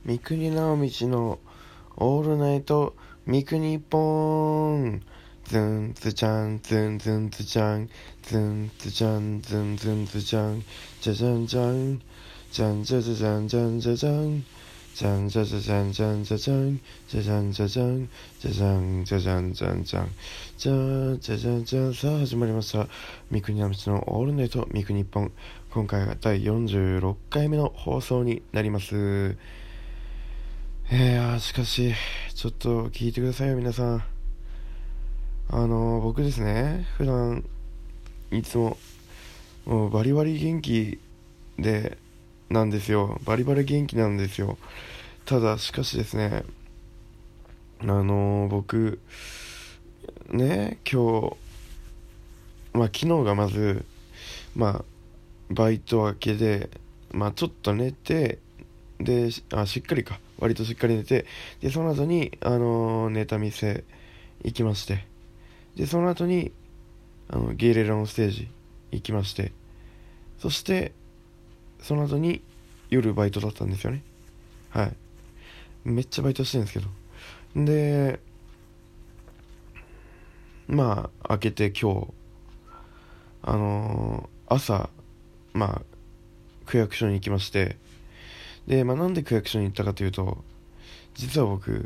三国直道のオールナイト三国ポン。ズンズちゃんズンズンズちゃんズンズちゃんズンズンズちゃんじゃじゃんじゃんじゃんじゃじゃじゃんじゃんじゃじゃんじゃんじゃじゃじゃんじゃんじゃじゃんじゃじゃんじゃじゃんじゃじゃんじゃじゃんじゃんじゃんじゃじゃじゃんじゃん。さあ始まりました、三国直道のオールナイト三国ポン。今回が第46回目の放送になります。しかしちょっと聞いてくださいよ皆さん。僕ですね、普段いつももうバリバリ元気でなんですよ。バリバリ元気なんですよ。ただしかしですね、僕ね、今日昨日がまずバイト明けでちょっと寝て、でしっかり割としっかり寝て、でその後にネタ見せ行きまして、でその後にゲイレラのステージ行きまして、そしてその後に夜バイトだったんですよね。はい。めっちゃバイトしてるんですけど、で明けて今日朝区役所に行きまして、でなんで区役所に行ったかというと、実は僕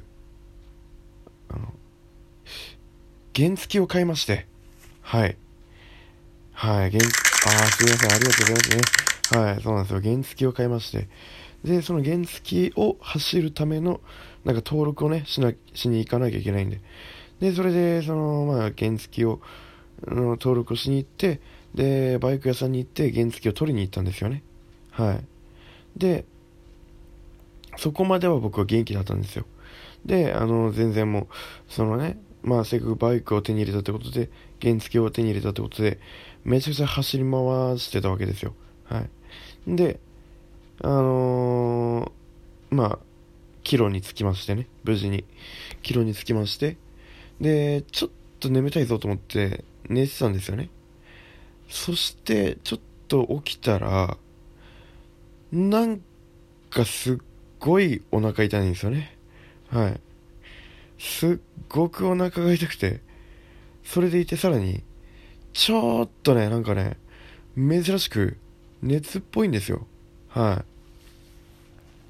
原付を買いまして、はいはい、すいません、ありがとうございますね。はい、そうなんですよ、原付を買いまして、でその原付を走るための登録をねしに行かなきゃいけないんで、それで原付を登録をしに行って、でバイク屋さんに行って原付を取りに行ったんですよね。はい。でそこまでは僕は元気だったんですよ。で全然もうせっかくバイクを手に入れたってことで、原付を手に入れたってことで、めちゃくちゃ走り回してたわけですよ。はい。であのー、まあ帰路に着きましてね、無事に帰路に着きまして、でちょっと眠たいぞと思って寝てたんですよね。そしてちょっと起きたら、なんかすっごいお腹痛いんですよね。はい。すっごくお腹が痛くて、それでいてさらにちょっとね、珍しく熱っぽいんですよ。はい。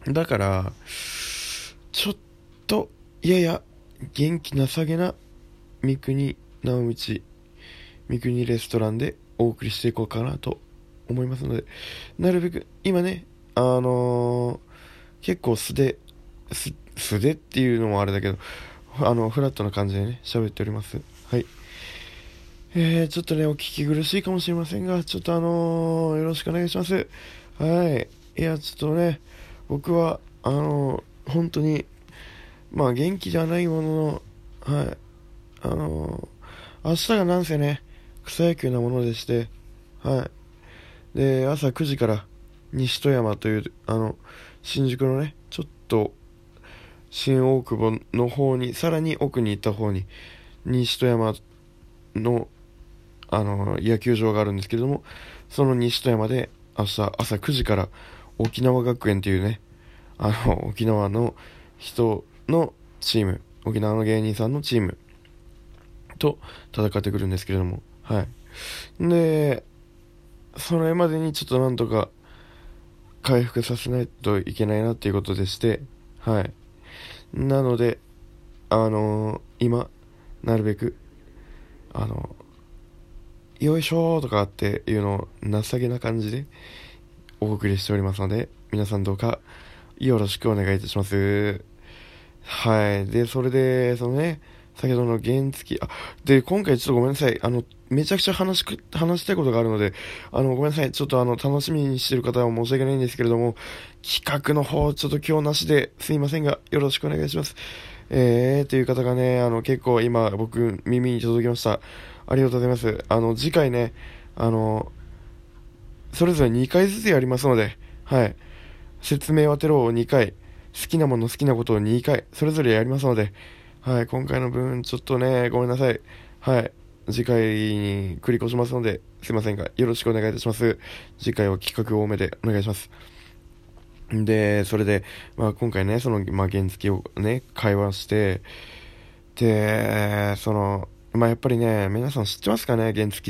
だからちょっとやや元気なさげな三国直道三国レストランでお送りしていこうかなと思いますので、なるべく今ね、結構素手っていうのもあれだけど、フラットな感じでね喋っております。はい。ちょっとねお聞き苦しいかもしれませんが、ちょっとよろしくお願いします。はい。いやちょっとね、僕は本当に元気じゃないものの、はい、明日がなんせね草野球なものでして、はい。で朝9時から西戸山という新宿のねちょっと新大久保の方に、さらに奥に行った方に西戸山の野球場があるんですけれども、その西戸山で明日朝9時から沖縄学園というね、沖縄の人のチーム、沖縄の芸人さんのチームと戦ってくるんですけれども、はい。でそれまでにちょっとなんとか回復させないといけないなっていうことでして、はい。なので今なるべくよいしょーとかっていうのを情けな感じでお送りしておりますので、皆さんどうかよろしくお願いいたします。はい。でそれで先ほどの原付で今回ちょっとごめんなさい、めちゃくちゃ話したいことがあるので、ごめんなさい、ちょっと楽しみにしてる方は申し訳ないんですけれども、企画の方ちょっと今日なしですいませんがよろしくお願いします。という方がね結構今僕耳に届きました。ありがとうございます。次回ねそれぞれ2回ずつやりますので、はい。説明はテロを2回、好きなもの好きなことを2回それぞれやりますので、はい。今回の分ちょっとねごめんなさい。はい。次回に繰り越しますので、すいませんがよろしくお願いいたします。次回は企画多めでお願いします。 で、それで、今回ね、原付をね、会話して、で、やっぱりね、皆さん知ってますかね、原付って。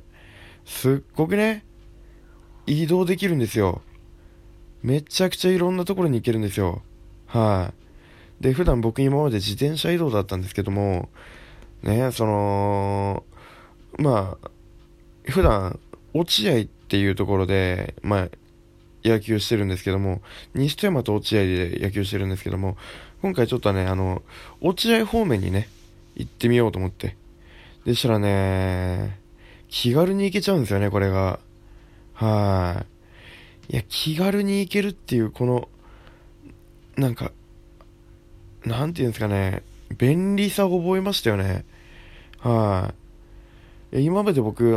すっごくね、移動できるんですよ。めちゃくちゃいろんなところに行けるんですよ。はい。で、普段僕今まで自転車移動だったんですけども、ね、まあ、普段、落合っていうところで、野球してるんですけども、西富山と落合で野球してるんですけども、今回ちょっとね、落合方面にね、行ってみようと思って。でしたらね、気軽に行けちゃうんですよね、これが。はい。いや、気軽に行けるっていう、なんか、なんていうんですかね、便利さを覚えましたよね。はい。今まで僕、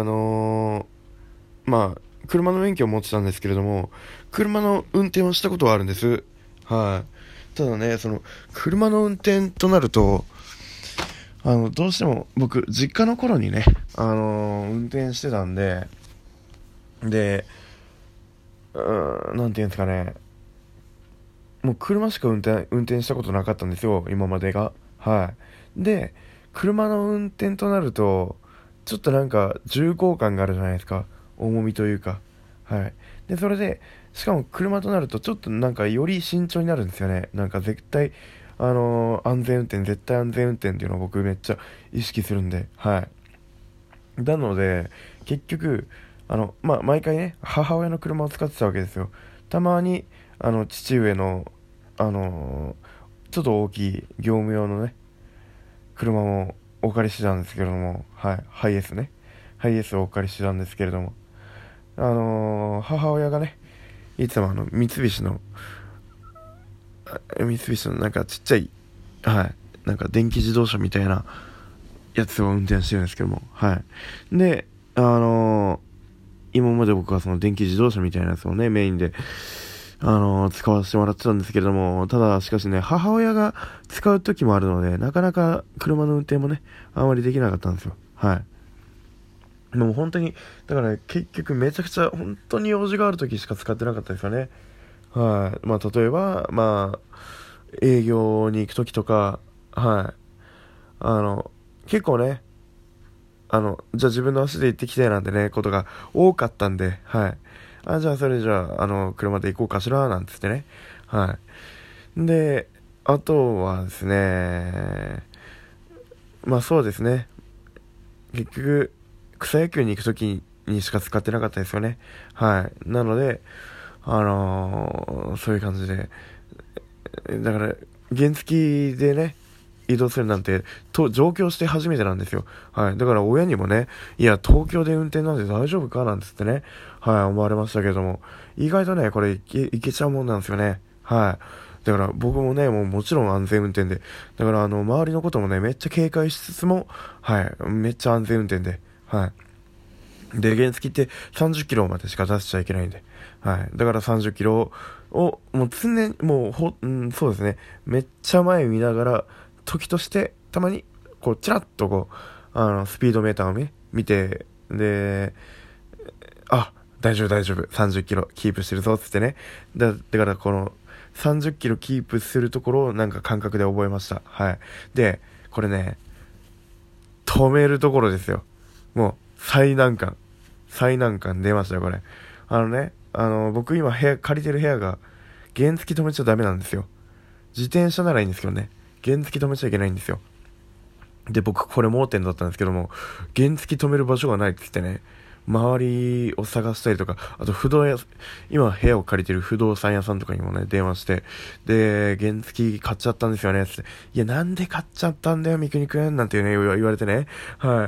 車の免許を持ってたんですけれども、車の運転をしたことはあるんです。はい。ただね、車の運転となると、どうしても僕、実家の頃にね、運転してたんで、で、なんていうんですかね、もう車しか運転したことなかったんですよ、今までが。はい。で、車の運転となると、ちょっとなんか重厚感があるじゃないですか。重みというか。はい。で、それで、しかも車となると、ちょっとなんかより慎重になるんですよね。なんか絶対、絶対安全運転っていうのを僕めっちゃ意識するんで、はい。なので、結局、毎回ね、母親の車を使ってたわけですよ。たまに、父上の、あのちょっと大きい業務用のね、車もお借りしてたんですけれども、はい、ハイエースね。ハイエースをお借りしてたんですけれども、母親がね、いつも三菱のなんかちっちゃい、はい、なんか電気自動車みたいなやつを運転してるんですけども、はい。で、今まで僕はその電気自動車みたいなやつをね、メインで、使わせてもらってたんですけれども、ただしかしね、母親が使う時もあるので、なかなか車の運転もね、あまりできなかったんですよ。はい。でも本当に、だからね、結局めちゃくちゃ本当に用事がある時しか使ってなかったですよね。はい。例えば、営業に行く時とか、はい。結構ね、じゃあ自分の足で行ってきてなんてね、ことが多かったんで、はい。じゃあそれじゃあ、車で行こうかしら、なんつってね。はい。で、あとはですね、そうですね。結局、草野球に行くときにしか使ってなかったですよね。はい。なので、そういう感じで、だから、原付でね、移動するなんて、上京して初めてなんですよ。はい。だから親にもね、いや、東京で運転なんて大丈夫かなんつってね、はい、思われましたけども、意外とね、これいけちゃうもんなんですよね。はい。だから僕もね、もちろん安全運転で、だから周りのこともね、めっちゃ警戒しつつも、はい、めっちゃ安全運転で、はい。で、原付って30キロまでしか出しちゃいけないんで、はい。だから30キロを、もう常に、そうですね、めっちゃ前見ながら、時としてたまにチラッとスピードメーターをね見て、で、大丈夫大丈夫、30キロキープしてるぞっつってね。だからこの30キロキープするところをなんか感覚で覚えました。はい。で、これね、止めるところですよ。もう最難関出ましたよ、これ。僕今借りてる部屋が原付止めちゃダメなんですよ。自転車ならいいんですけどね、原付止めちゃいけないんですよ。で、僕これ盲点だったんですけども、原付止める場所がないって言ってね、周りを探したりとか、あと今部屋を借りてる不動産屋さんとかにもね、電話して、で、原付買っちゃったんですよね、つって。いや、なんで買っちゃったんだよ、三國くんなんてね、言われてね。はい。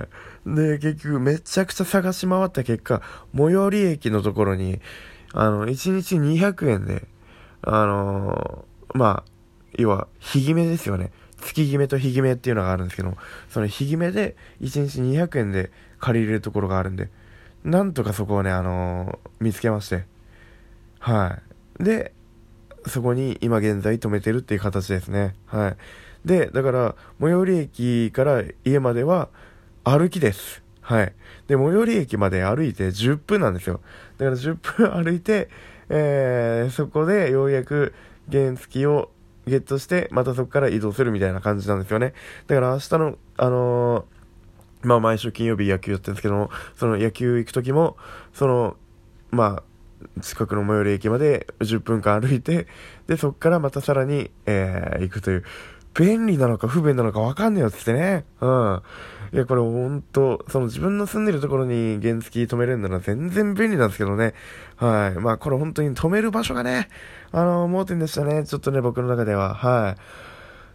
で、結局めちゃくちゃ探し回った結果、最寄り駅のところに、1日200円で、あのまあ、要は、日決めですよね。月決めと日決めっていうのがあるんですけども、その日決めで1日200円で借りれるところがあるんで、なんとかそこをね、見つけまして、はい。で、そこに今現在止めてるっていう形ですね。はい。で、だから、最寄り駅から家までは歩きです。はい。で、最寄り駅まで歩いて10分なんですよ。だから10分歩いて、 そこでようやく原付をゲットして、またそこから移動するみたいな感じなんですよね。だから明日の、毎週金曜日野球やってるんですけども、その野球行く時も、近くの最寄り駅まで10分間歩いて、で、そこからまたさらに、行くという、便利なのか不便なのか分かんねえよってね。いや、これほんと、自分の住んでるところに原付止めれるなら全然便利なんですけどね。はい。これ本当に止める場所がね、盲点でしたね。ちょっとね、僕の中では。はい。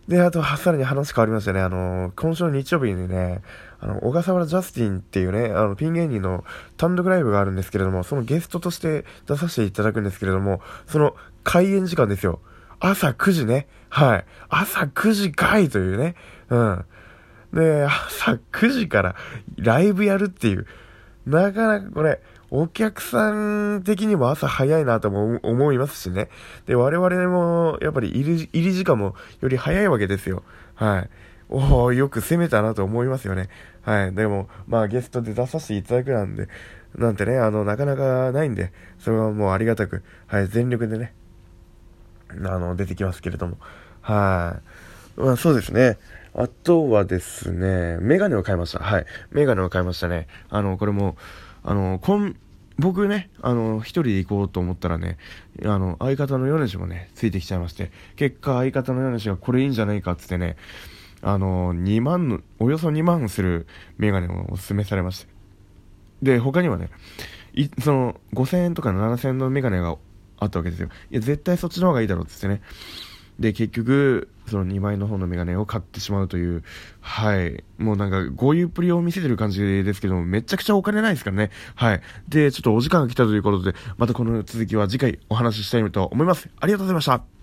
で、あと、さらに話変わりましたね。今週の日曜日にね、小笠原ジャスティンっていうね、ピン芸人の単独ライブがあるんですけれども、そのゲストとして出させていただくんですけれども、その開演時間ですよ。朝9時ね。はい。朝9時かいというね。で、朝9時からライブやるっていう。なかなかこれ、お客さん的にも朝早いなとも思いますしね。で、我々も、やっぱり入り時間もより早いわけですよ。はい。よく攻めたなと思いますよね。はい。でも、ゲストで出させていただくなんてね、なかなかないんで、それはもうありがたく、はい、全力でね、出てきますけれども。はい。そうですね。あとはですね、メガネを買いました。はい。メガネを買いましたね。これも、僕ね、一人で行こうと思ったらね、相方の米氏もね、ついてきちゃいまして、結果相方の米氏がこれいいんじゃないかってってね、およそ2万するメガネをお勧めされまして。で、他にはね、5000円とか7000円のメガネがあったわけですよ。いや、絶対そっちの方がいいだろうってってね。で、結局、その2枚の方のメガネを買ってしまうという、はい。もうなんか、豪遊っぷりを見せてる感じですけども、めちゃくちゃお金ないですからね。はい。で、ちょっとお時間が来たということで、またこの続きは次回お話ししたいと思います。ありがとうございました。